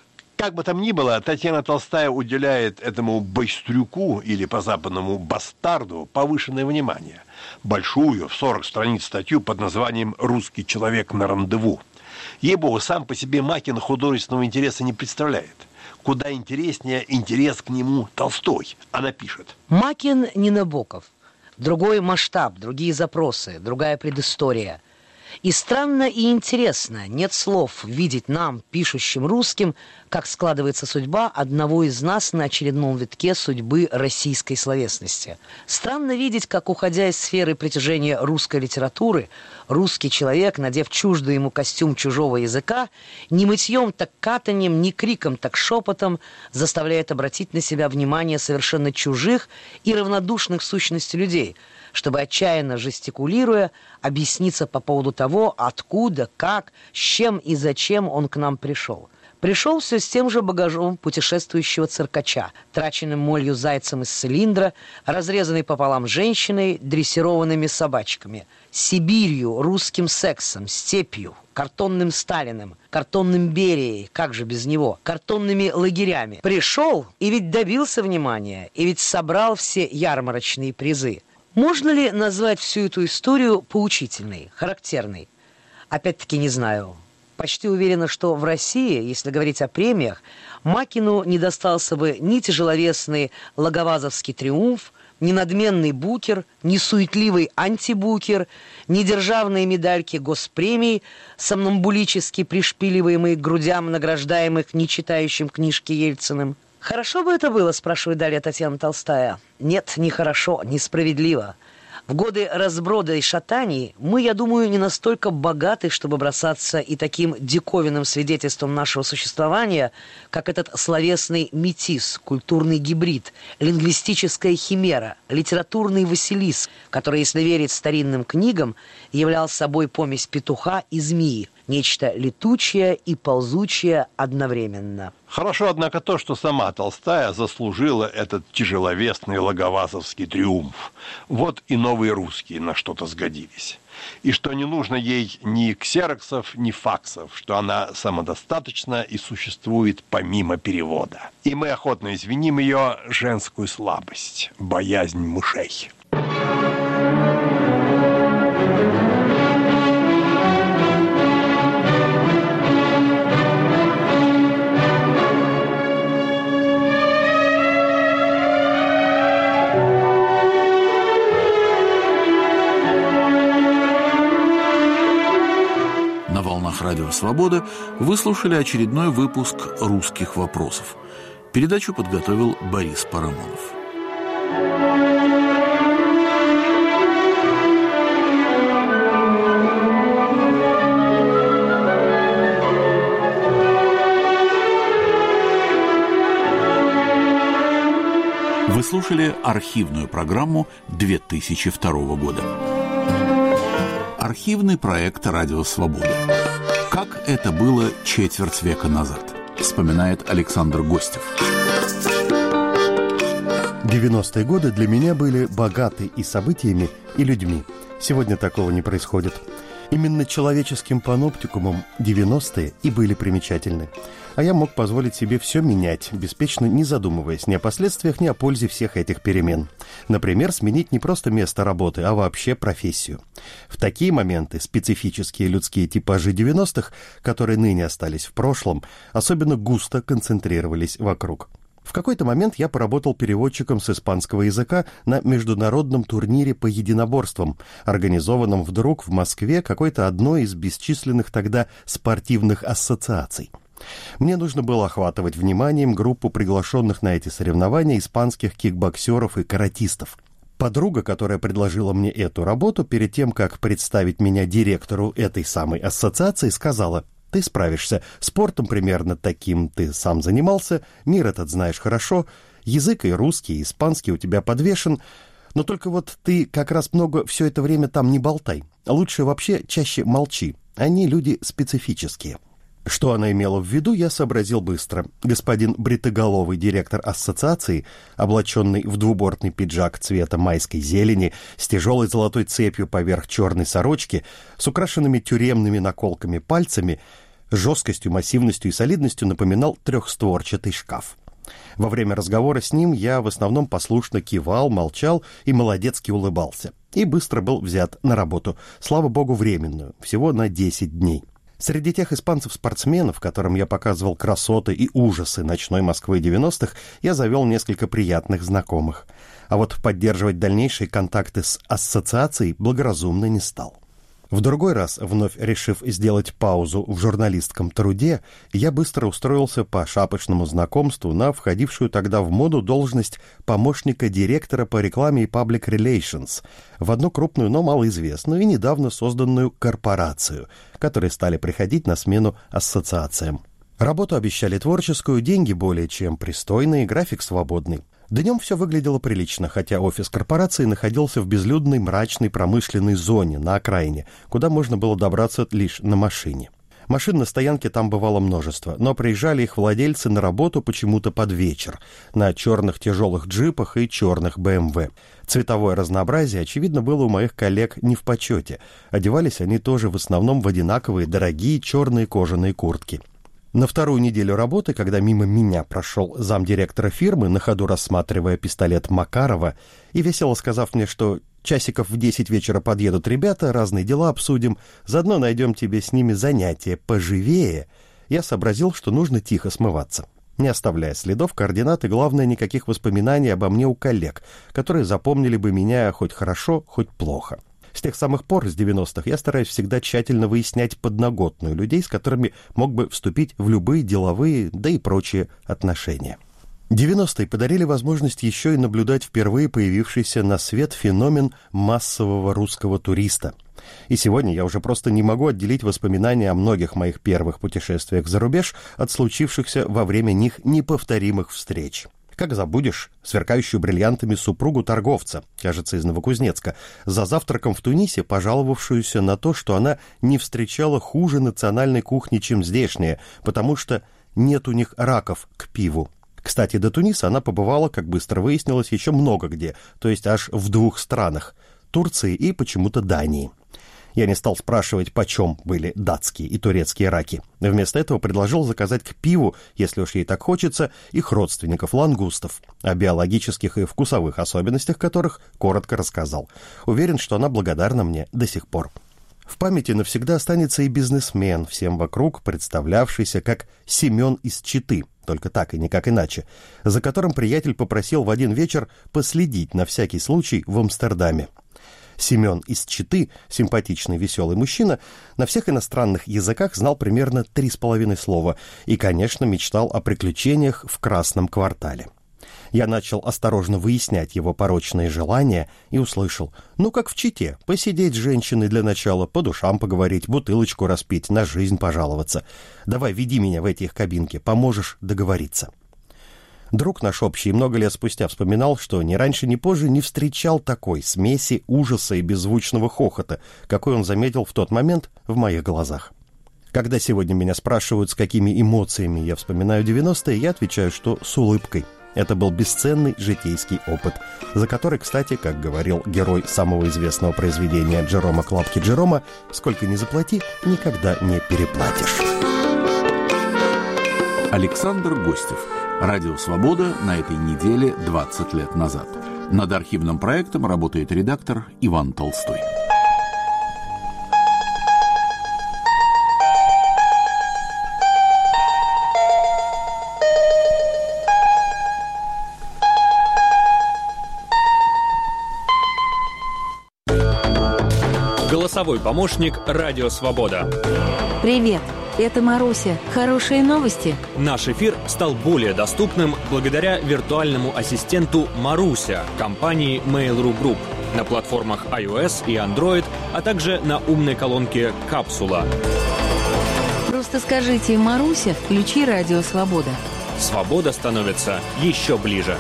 Как бы там ни было, Татьяна Толстая уделяет этому байстрюку, или по-западному бастарду, повышенное внимание. Большую, в сорок страниц статью под названием «Русский человек на рандеву». Ей-богу, сам по себе Макин художественного интереса не представляет. Куда интереснее интерес к нему Толстой. Она пишет. Макин не Набоков. Другой масштаб, другие запросы, другая предыстория. И странно и интересно, нет слов, видеть нам, пишущим русским, как складывается судьба одного из нас на очередном витке судьбы российской словесности. Странно видеть, как, уходя из сферы притяжения русской литературы, русский человек, надев чуждый ему костюм чужого языка, ни мытьем, так катаньем, ни криком, так шепотом заставляет обратить на себя внимание совершенно чужих и равнодушных в сущности людей, чтобы, отчаянно жестикулируя, объясниться по поводу того, откуда, как, с чем и зачем он к нам пришел. Пришел все с тем же багажом путешествующего циркача, траченным молью зайцем из цилиндра, разрезанной пополам женщиной, дрессированными собачками, Сибирью, русским сексом, степью, картонным Сталиным, картонным Берией, как же без него, картонными лагерями. Пришел и ведь добился внимания, и ведь собрал все ярмарочные призы. Можно ли назвать всю эту историю поучительной, характерной? Опять-таки не знаю. Почти уверена, что в России, если говорить о премиях, Макину не достался бы ни тяжеловесный Лаговазовский триумф, ни надменный Букер, ни суетливый антибукер, ни державные медальки госпремий, сомнамбулически пришпиливаемые к грудям награждаемых не читающим книжки Ельциным. «Хорошо бы это было?» – спрашивает далее Татьяна Толстая. «Нет, не хорошо, несправедливо. В годы разброда и шатаний мы, я думаю, не настолько богаты, чтобы бросаться и таким диковинным свидетельством нашего существования, как этот словесный метис, культурный гибрид, лингвистическая химера, литературный Василиск, который, если верить старинным книгам, являл собой помесь петуха и змеи, нечто летучее и ползучее одновременно». Хорошо, однако, то, что сама Толстая заслужила этот тяжеловесный Лаговазовский триумф. Вот и новые русские на что-то сгодились. И что не нужно ей ни ксероксов, ни факсов, что она самодостаточна и существует помимо перевода. И мы охотно извиним ее женскую слабость, боязнь мышей. Радио «Свобода» вы слушали очередной выпуск «Русских вопросов». Передачу подготовил Борис Парамонов. Вы слушали архивную программу две тысячи второго года. Архивный проект «Радио Свобода». Как это было четверть века назад, вспоминает Александр Гостев. девяностые годы для меня были богаты и событиями, и людьми. Сегодня такого не происходит. Именно человеческим паноптикумом девяностые и были примечательны. А я мог позволить себе все менять, беспечно не задумываясь ни о последствиях, ни о пользе всех этих перемен. Например, сменить не просто место работы, а вообще профессию. В такие моменты специфические людские типажи девяностых, которые ныне остались в прошлом, особенно густо концентрировались вокруг. В какой-то момент я поработал переводчиком с испанского языка на международном турнире по единоборствам, организованном вдруг в Москве какой-то одной из бесчисленных тогда спортивных ассоциаций. Мне нужно было охватывать вниманием группу приглашенных на эти соревнования испанских кикбоксеров и каратистов. Подруга, которая предложила мне эту работу, перед тем, как представить меня директору этой самой ассоциации, сказала: «Ты справишься. Спортом примерно таким ты сам занимался, мир этот знаешь хорошо, язык и русский, и испанский у тебя подвешен, но только вот ты как раз много все это время там не болтай. Лучше вообще чаще молчи. Они люди специфические». Что она имела в виду, я сообразил быстро. Господин бритоголовый директор ассоциации, облаченный в двубортный пиджак цвета майской зелени, с тяжелой золотой цепью поверх черной сорочки, с украшенными тюремными наколками пальцами, Жесткостью, массивностью и солидностью напоминал трехстворчатый шкаф. Во время разговора с ним я в основном послушно кивал, молчал и молодецки улыбался. И быстро был взят на работу, слава богу, временную, всего на десять дней. Среди тех испанцев-спортсменов, которым я показывал красоты и ужасы ночной Москвы девяностых, я завел несколько приятных знакомых. А вот поддерживать дальнейшие контакты с ассоциацией благоразумно не стал. В другой раз, вновь решив сделать паузу в журналистском труде, я быстро устроился по шапочному знакомству на входившую тогда в моду должность помощника директора по рекламе и public relations в одну крупную, но малоизвестную и недавно созданную корпорацию, которые стали приходить на смену ассоциациям. Работу обещали творческую, деньги более чем пристойные, график свободный. Днем все выглядело прилично, хотя офис корпорации находился в безлюдной мрачной промышленной зоне на окраине, куда можно было добраться лишь на машине. Машин на стоянке там бывало множество, но приезжали их владельцы на работу почему-то под вечер, на черных тяжелых джипах и черных бэ эм вэ. Цветовое разнообразие, очевидно, было у моих коллег не в почете. Одевались они тоже в основном в одинаковые дорогие черные кожаные куртки. На вторую неделю работы, когда мимо меня прошел замдиректора фирмы, на ходу рассматривая пистолет Макарова, и весело сказав мне, что часиков в десять вечера подъедут ребята, разные дела обсудим, заодно найдем тебе с ними занятие поживее, я сообразил, что нужно тихо смываться, не оставляя следов, координат и, главное, никаких воспоминаний обо мне у коллег, которые запомнили бы меня хоть хорошо, хоть плохо. С тех самых пор, с девяностых, я стараюсь всегда тщательно выяснять подноготную людей, с которыми мог бы вступить в любые деловые, да и прочие отношения. девяностые подарили возможность еще и наблюдать впервые появившийся на свет феномен массового русского туриста. И сегодня я уже просто не могу отделить воспоминания о многих моих первых путешествиях за рубеж от случившихся во время них неповторимых встреч. Как забудешь сверкающую бриллиантами супругу торговца, кажется, из Новокузнецка, за завтраком в Тунисе, пожаловавшуюся на то, что она не встречала хуже национальной кухни, чем здешняя, потому что нет у них раков к пиву. Кстати, до Туниса она побывала, как быстро выяснилось, еще много где, то есть аж в двух странах – Турции и почему-то Дании. Я не стал спрашивать, почем были датские и турецкие раки. Вместо этого предложил заказать к пиву, если уж ей так хочется, их родственников лангустов, о биологических и вкусовых особенностях которых коротко рассказал. Уверен, что она благодарна мне до сих пор. В памяти навсегда останется и бизнесмен, всем вокруг представлявшийся как Семен из Читы, только так и никак иначе, за которым приятель попросил в один вечер последить на всякий случай в Амстердаме. Семен из Читы, симпатичный веселый мужчина, на всех иностранных языках знал примерно три с половиной слова и, конечно, мечтал о приключениях в Красном квартале. Я начал осторожно выяснять его порочные желания и услышал: ну, как в Чите, посидеть с женщиной для начала, по душам поговорить, бутылочку распить, на жизнь пожаловаться. Давай, веди меня в эти их кабинки, поможешь договориться. Друг наш общий много лет спустя вспоминал, что ни раньше, ни позже не встречал такой смеси ужаса и беззвучного хохота, какой он заметил в тот момент в моих глазах. Когда сегодня меня спрашивают, с какими эмоциями я вспоминаю девяностые, я отвечаю, что с улыбкой. Это был бесценный житейский опыт, за который, кстати, как говорил герой самого известного произведения Джерома Клапки Джерома, сколько ни заплати, никогда не переплатишь. Александр Гостев. Радио «Свобода» на этой неделе двадцать лет назад. Над архивным проектом работает редактор Иван Толстой. Голосовой помощник «Радио Свобода». Привет, это Маруся. Хорошие новости? Наш эфир стал более доступным благодаря виртуальному ассистенту Маруся компании Mail.ru Group на платформах iOS и Android, а также на умной колонке «Капсула». Просто скажите: «Маруся, включи «Радио Свобода». Свобода становится еще ближе.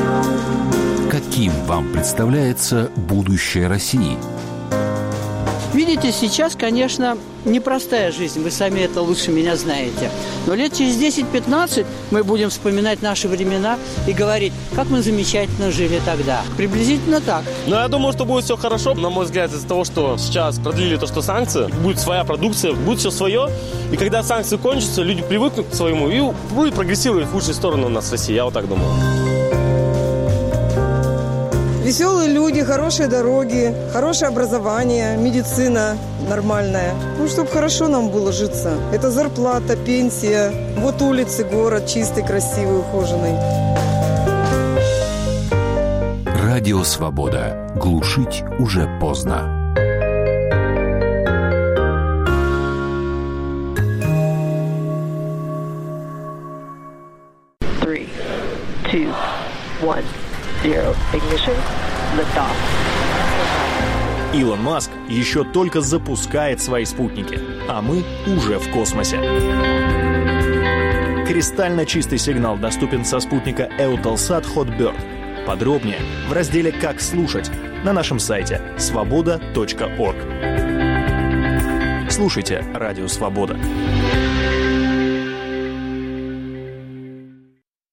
Каким вам представляется будущее России? Видите, сейчас, конечно, непростая жизнь, вы сами это лучше меня знаете. Но лет через десять-пятнадцать мы будем вспоминать наши времена и говорить, как мы замечательно жили тогда. Приблизительно так. Но я думаю, что будет все хорошо. На мой взгляд, из-за того, что сейчас продлили то, что санкции, будет своя продукция, будет все свое. И когда санкции кончатся, люди привыкнут к своему и будет прогрессировать в лучшую сторону у нас в России. Я вот так думаю. Веселые люди, хорошие дороги, хорошее образование, медицина нормальная. Ну, чтобы хорошо нам было житься. Это зарплата, пенсия. Вот улицы, город чистый, красивый, ухоженный. Радио «Свобода». Глушить уже поздно. Three, two, one. Zero. Ignition. Liftoff. Илон Маск еще только запускает свои спутники, а мы уже в космосе. Кристально чистый сигнал доступен со спутника Eutelsat Hotbird. Подробнее в разделе «Как слушать» на нашем сайте свобода точка орг. Слушайте «Радио Свобода».